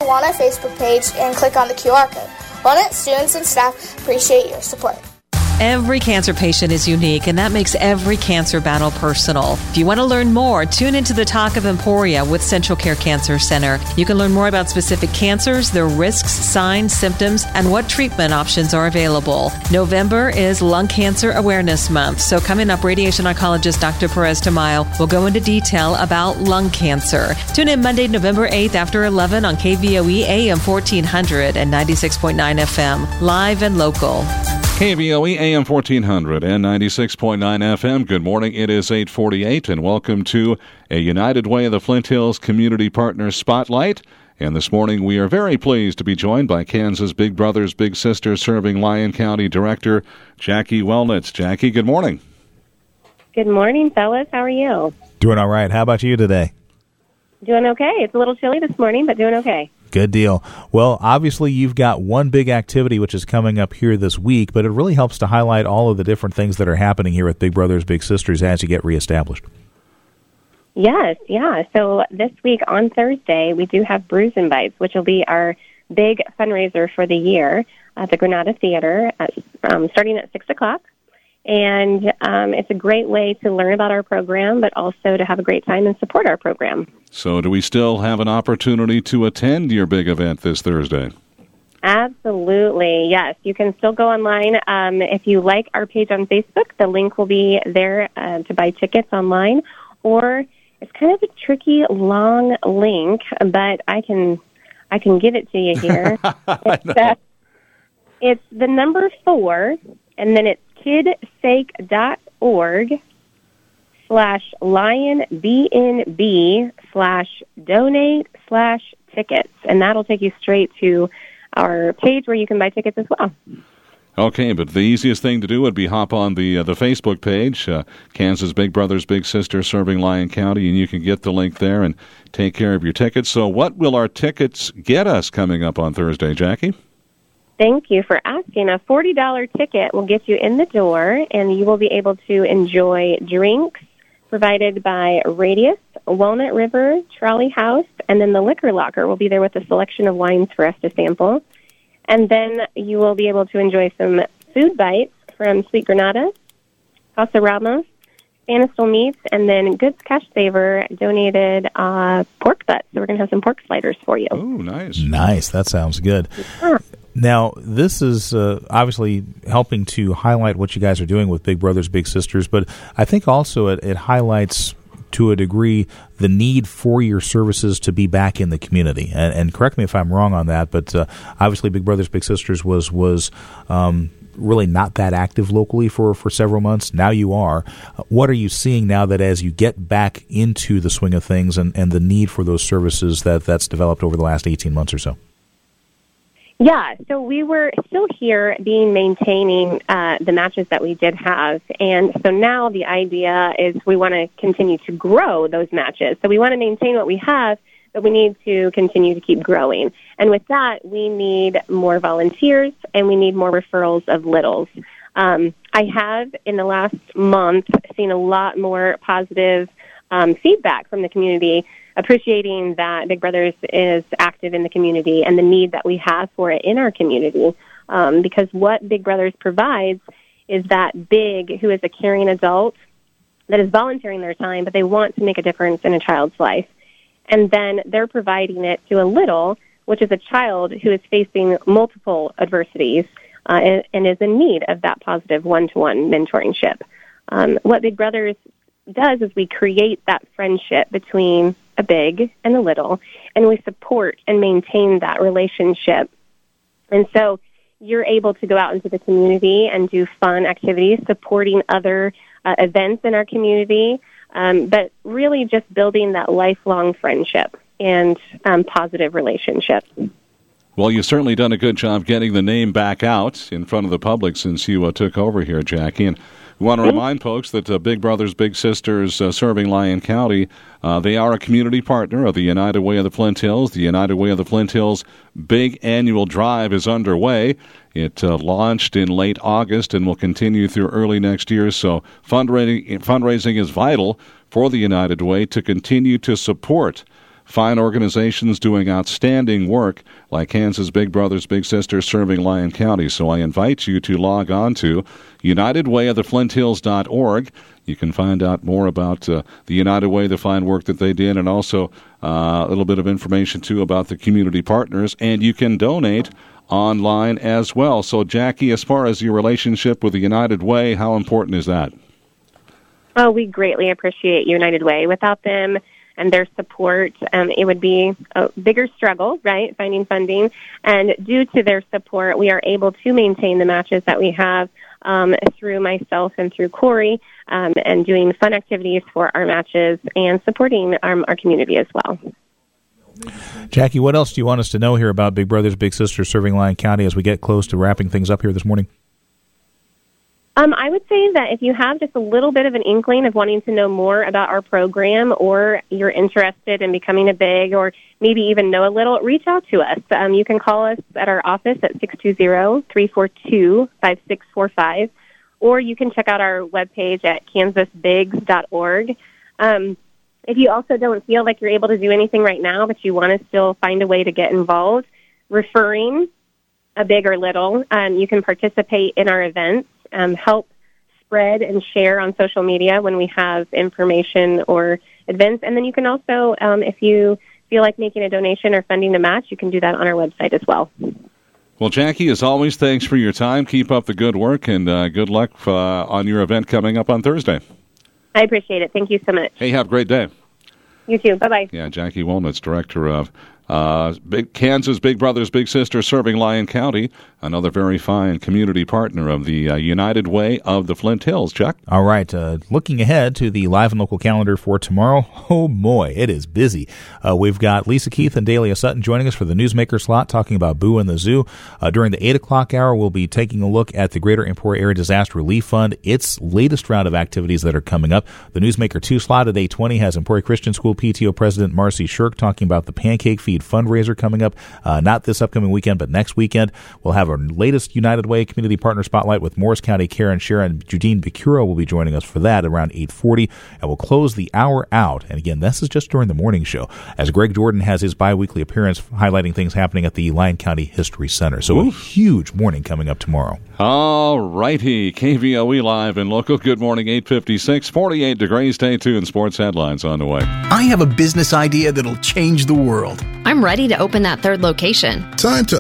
Walnut Facebook page and click on the QR code. Walnut students and staff appreciate your support. Every cancer patient is unique, and that makes every cancer battle personal. If you want to learn more, tune into the Talk of Emporia with Central Care Cancer Center. You can learn more about specific cancers, their risks, signs, symptoms, and what treatment options are available. November is Lung Cancer Awareness Month, so coming up, radiation oncologist Dr. Perez Tamayo will go into detail about lung cancer. Tune in Monday, November 8th after 11 on KVOE AM 1400 and 96.9 FM, live and local. KVOE AM 1400 and 96.9 FM. Good morning. It is 8:48, and welcome to a United Way of the Flint Hills Community Partners Spotlight. And this morning we are very pleased to be joined by Kansas Big Brothers Big Sisters Serving Lyon County Director Jackie Wellnitz. Jackie, good morning. Good morning, fellas. How are you? Doing all right. How about you today? Doing okay. It's a little chilly this morning, but doing okay. Good deal. Well, obviously you've got one big activity which is coming up here this week, but it really helps to highlight all of the different things that are happening here at Big Brothers Big Sisters as you get reestablished. Yes, yeah. So this week on Thursday, we do have Brews and Bites, which will be our big fundraiser for the year at the Granada Theater, starting at 6 o'clock. And it's a great way to learn about our program, but also to have a great time and support our program. So do we still have an opportunity to attend your big event this Thursday? Absolutely, yes. You can still go online. If you like our page on Facebook, the link will be there to buy tickets online. Or it's kind of a tricky, long link, but I can give it to you here. It's the number 4, and then it's kidsake.org/LionBNB/donate/tickets. And that'll take you straight to our page where you can buy tickets as well. Okay, but the easiest thing to do would be hop on the Facebook page, Kansas Big Brothers Big Sisters Serving Lyon County, and you can get the link there and take care of your tickets. So what will our tickets get us coming up on Thursday, Jackie? Thank you for asking. A $40 ticket will get you in the door, and you will be able to enjoy drinks provided by Radius, Walnut River, Trolley House, and then the liquor locker will be there with a selection of wines for us to sample. And then you will be able to enjoy some food bites from Sweet Granada, Casa Ramos, Stanistel Meats, and then Goods Cash Saver donated pork butts. So we're going to have some pork sliders for you. Oh, nice. Nice. That sounds good. Yeah. Now, this is obviously helping to highlight what you guys are doing with Big Brothers Big Sisters, but I think also it highlights to a degree the need for your services to be back in the community. And correct me if I'm wrong on that, but obviously Big Brothers Big Sisters was really not that active locally for several months. Now you are. What are you seeing now that as you get back into the swing of things and the need for those services that's developed over the last 18 months or so? Yeah, so we were still here maintaining the matches that we did have. And so now the idea is we want to continue to grow those matches. So we want to maintain what we have, but we need to continue to keep growing. And with that, we need more volunteers and we need more referrals of littles. I have, in the last month, seen a lot more positive feedback from the community, appreciating that Big Brothers is active in the community and the need that we have for it in our community. Because what Big Brothers provides is that big who is a caring adult that is volunteering their time, but they want to make a difference in a child's life. And then they're providing it to a little, which is a child who is facing multiple adversities and is in need of that positive one-to-one mentoringship. What Big Brothers does is we create that friendship between a big and a little, and we support and maintain that relationship. And so you're able to go out into the community and do fun activities, supporting other events in our community, but really just building that lifelong friendship and positive relationship. Well, you've certainly done a good job getting the name back out in front of the public since you took over here, Jackie. And we want to remind folks that Big Brothers Big Sisters Serving Lyon County, they are a community partner of the United Way of the Flint Hills. The United Way of the Flint Hills big annual drive is underway. It launched in late August and will continue through early next year. So fundraising is vital for the United Way to continue to support fine organizations doing outstanding work like Kansas Big Brothers Big Sisters serving Lyon County. So I invite you to log on to UnitedWayOfTheFlintHills.org. You can find out more about the United Way, the fine work that they did, and also a little bit of information, too, about the community partners. And you can donate online as well. So, Jackie, as far as your relationship with the United Way, how important is that? Oh, we greatly appreciate United Way. Without them and their support, it would be a bigger struggle, right, finding funding. And due to their support, we are able to maintain the matches that we have through myself and through Corey, and doing fun activities for our matches and supporting our community as well. Jackie, what else do you want us to know here about Big Brothers Big Sisters serving Lyon County as we get close to wrapping things up here this morning? I would say that if you have just a little bit of an inkling of wanting to know more about our program, or you're interested in becoming a big, or maybe even know a little, reach out to us. You can call us at our office at 620-342-5645, or you can check out our webpage at kansasbigs.org. If you also don't feel like you're able to do anything right now, but you want to still find a way to get involved, referring a big or little, you can participate in our events. Help spread and share on social media when we have information or events. And then you can also, if you feel like making a donation or funding the match, you can do that on our website as well. Well, Jackie, as always, thanks for your time. Keep up the good work, and good luck on your event coming up on Thursday. I appreciate it. Thank you so much. Hey, have a great day. You too. Bye-bye. Yeah, Jackie Wolnitz, director of Kansas Big Brothers Big Sisters serving Lyon County, another very fine community partner of the United Way of the Flint Hills. Chuck? All right, looking ahead to the live and local calendar for tomorrow, oh boy, it is busy. We've got Lisa Keith and Dahlia Sutton joining us for the Newsmaker slot, talking about Boo and the Zoo. During the 8 o'clock hour, we'll be taking a look at the Greater Emporia Area Disaster Relief Fund, its latest round of activities that are coming up. The Newsmaker 2 slot at 8:20 has Emporia Christian School PTO President Marcy Shirk talking about the Pancake Feed fundraiser coming up, not this upcoming weekend, but next weekend. We'll have our latest United Way Community Partner Spotlight with Morris County Karen Sharon. Judine Bacura will be joining us for that around 8:40, and we'll close the hour out. And again, this is just during the morning show, as Greg Jordan has his bi-weekly appearance highlighting things happening at the Lyon County History Center. So a huge morning coming up tomorrow. All righty. KVOE Live and Local. Good morning, 8:56, 48 degrees. Stay tuned. Sports headlines on the way. I have a business idea that'll change the world. I'm ready to open that third location. Time to